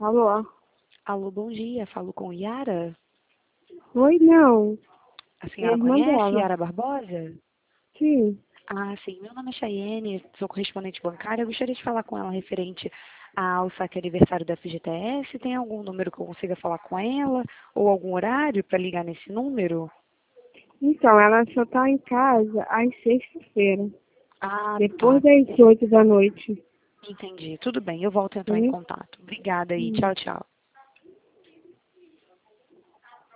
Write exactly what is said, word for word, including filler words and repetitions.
Alô? Alô, bom dia. Falo com Yara? Oi, não. A É a senhora irmã conhece dela. Yara Barbosa? Sim. Ah, sim. Meu nome é Chayene, sou correspondente bancária. Eu gostaria de falar com ela referente ao saque aniversário da F G T S. Tem algum número que eu consiga falar com ela? Ou algum horário para ligar nesse número? Então, ela só tá em casa às sexta-feira, Ah, depois tá. das oito da noite. Entendi. Tudo bem. Eu volto a entrar em Sim. contato. Obrigada aí. Hum. Tchau, tchau.